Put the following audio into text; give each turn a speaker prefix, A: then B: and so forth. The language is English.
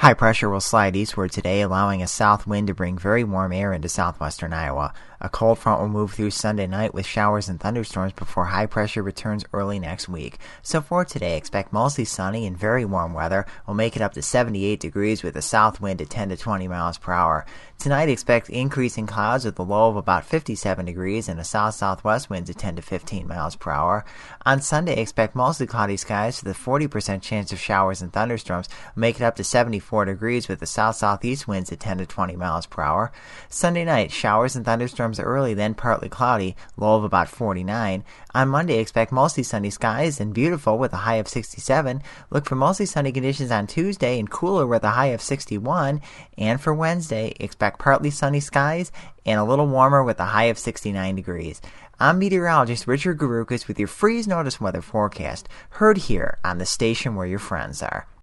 A: High pressure will slide eastward today, allowing a south wind to bring very warm air into southwestern Iowa. A cold front will move through Sunday night with showers and thunderstorms before high pressure returns early next week. So for today, expect mostly sunny and very warm weather. We'll make it up to 78 degrees with a south wind at 10 to 20 miles per hour. Tonight, expect increasing clouds with a low of about 57 degrees and a south-southwest wind at 10 to 15 miles per hour. On Sunday, expect mostly cloudy skies with a 40% chance of showers and thunderstorms. We'll make it up to 74 degrees with the south-southeast winds at 10 to 20 miles per hour. Sunday night, showers and thunderstorms early, then partly cloudy, low of about 49. On Monday, expect mostly sunny skies and beautiful with a high of 67. Look for mostly sunny conditions on Tuesday and cooler with a high of 61. And for Wednesday, expect partly sunny skies and a little warmer with a high of 69 degrees. I'm meteorologist Richard Garukas with your freeze notice weather forecast, heard here on the station where your friends are.